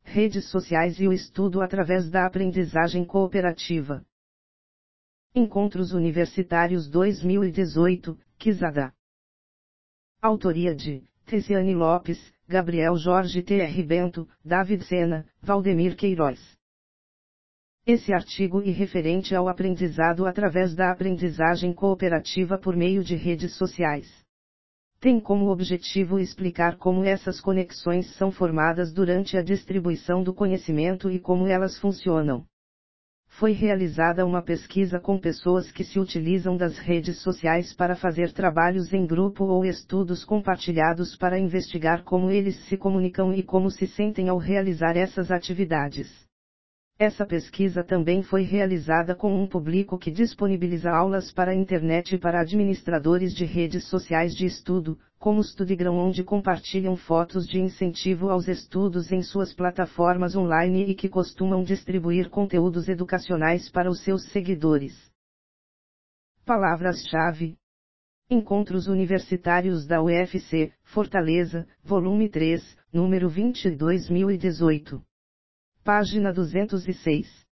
redes sociais e o estudo através da aprendizagem cooperativa. Encontros Universitários 2018, Quizada. Autoria de Tesiane Lopes, Gabriel Jorge T.R. Bento, David Sena, Valdemir Queiroz. Esse artigo é referente ao aprendizado através da aprendizagem cooperativa por meio de redes sociais. Tem como objetivo explicar como essas conexões são formadas durante a distribuição do conhecimento e como elas funcionam. Foi realizada uma pesquisa com pessoas que se utilizam das redes sociais para fazer trabalhos em grupo ou estudos compartilhados para investigar como eles se comunicam e como se sentem ao realizar essas atividades. Essa pesquisa também foi realizada com um público que disponibiliza aulas para a internet e para administradores de redes sociais de estudo, como Studygram, onde compartilham fotos de incentivo aos estudos em suas plataformas online e que costumam distribuir conteúdos educacionais para os seus seguidores. Palavras-chave: Encontros Universitários da UFC, Fortaleza, volume 3, número 20, 2018. Página 206.